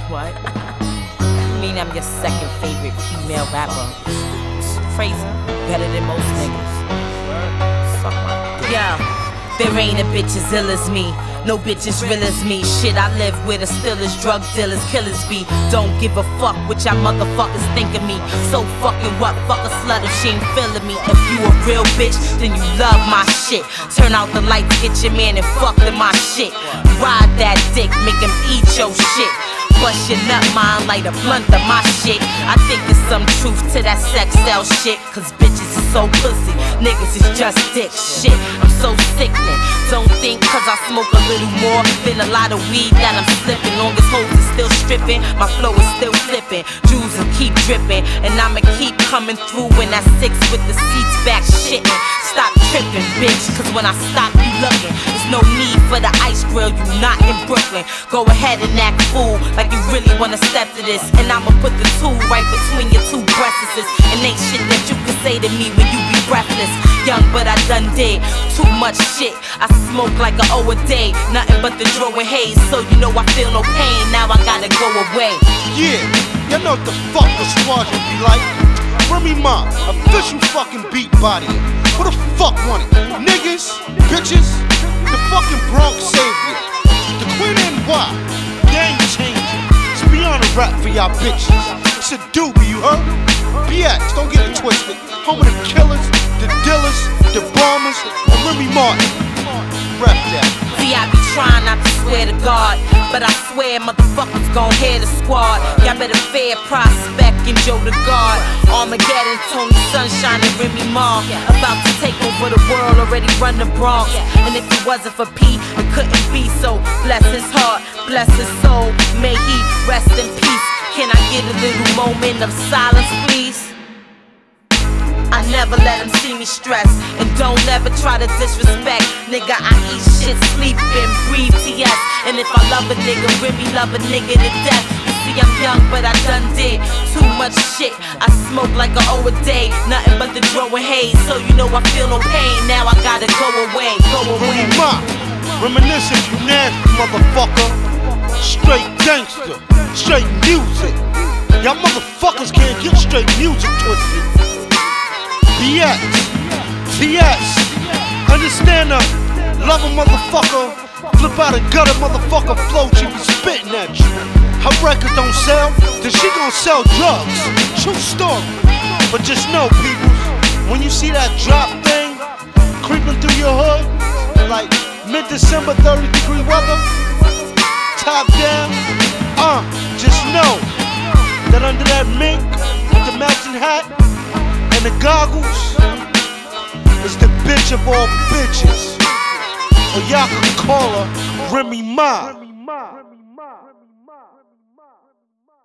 What? You mean I'm your second favorite female rapper? Crazy. Better than most niggas. Suck my dick. Yeah. There ain't a bitch as ill as me. No bitch as real as me. Shit, I live where the still is drug dealers, killers be. Don't give a fuck what y'all motherfuckers think of me. So fucking what? Fuck a slut if she ain't feeling me. If you a real bitch, then you love my shit. Turn out the lights, get your man and fuck in my shit. Ride that dick, make him eat your shit. Bust your nut, mine, light a blunt of my shit. I think there's some truth to that sex cell shit. Cause bitches is so pussy, niggas is just dick shit. I'm so sickening. Don't think cause I smoke a little more than a lot of weed that I'm slipping. Long as hoes is still stripping, my flow is still flipping. Jewels will keep dripping, and I'ma keep coming through in that 6 with the seats back shitting. Stop tripping, bitch, cause when I stop you looking, there's no need for the ice grill, you not in Brooklyn. Go ahead and act fool like you really wanna step to this, and I'ma put the tool right between your two breasts. And ain't shit that you can say to me when you be breathless. Young but I done did too much shit. I smoke like an O a day, nothing but the dro and haze. So you know I feel no pain, now I gotta go away. Yeah, you know what the fuck the squad would be like. Remy Ma, official fucking beat body. Who the fuck want it? Niggas, bitches, the fucking Bronx savior, the Queen NY, game changer. It's beyond a rap for y'all bitches. It's a doobie, you heard? BX, don't get it twisted. Home of the killers, the dealers, the bombers, and Remy Martin. Rap that. See, I be trying not to swear to God, but I swear motherfuckers gon' hear the squad. Y'all better fear Prospect and Joe the God. Armageddon, Tony Sunshine and Remy Ma. About to take over the world, already run the Bronx. And if it wasn't for P, it couldn't be so. Bless his heart, bless his soul. May he rest in peace. Can I get a little moment of silence, please? I never let him see me stress, and don't ever try to disrespect. Nigga, I eat shit, sleep and breathe TS. And if I love a nigga, Remy love a nigga to death. You see, I'm young, but I done did too much shit. I smoke like an O a day, nothing but the dro and haze. So you know I feel no pain, now I gotta go away, go away. Remy Ma, reminiscent, you nasty motherfucker. Straight gangster, straight music. Y'all motherfuckers can't get straight music twisted. BX, TS, understand her, love a motherfucker, flip out a gutter motherfucker flow, she be spitting at you. Her record don't sell, then she gon' sell drugs, true story. But just know people, when you see that drop thing creeping through your hood, like mid-December 30-degree weather, top down, just know that under that mink with the matching hat and the goggles is the bitch of all bitches. Or y'all can call her Remy Ma.